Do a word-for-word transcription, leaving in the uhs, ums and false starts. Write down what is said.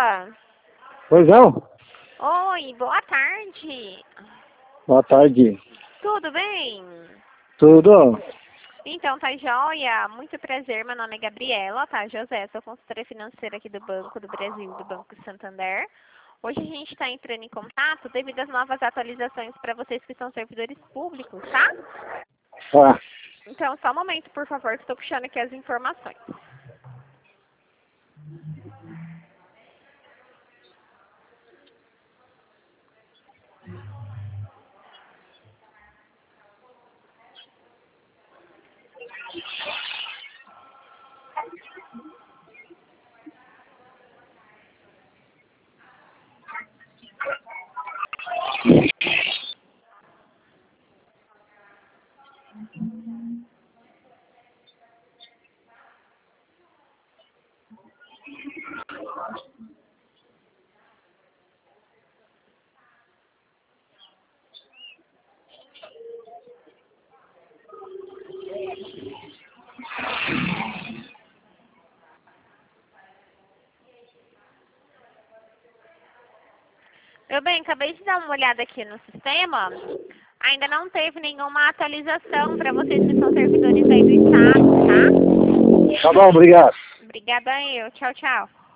Alô? Pois não? Oi, boa tarde. Boa tarde. Tudo bem? Tudo? Então, tá joia? Muito prazer, meu nome é Gabriela, tá, José? Sou consultora financeira aqui do Banco do Brasil, do Banco Santander. Hoje a gente está entrando em contato devido às novas atualizações para vocês que são servidores públicos, tá? Ah, Então, só um momento, por favor, que estou puxando aqui as informações. Meu bem, acabei de dar uma olhada aqui no sistema. Ainda não teve nenhuma atualização para vocês que são servidores aí do Estado, tá? tá bom, obrigado. Obrigada eu. Tchau, tchau.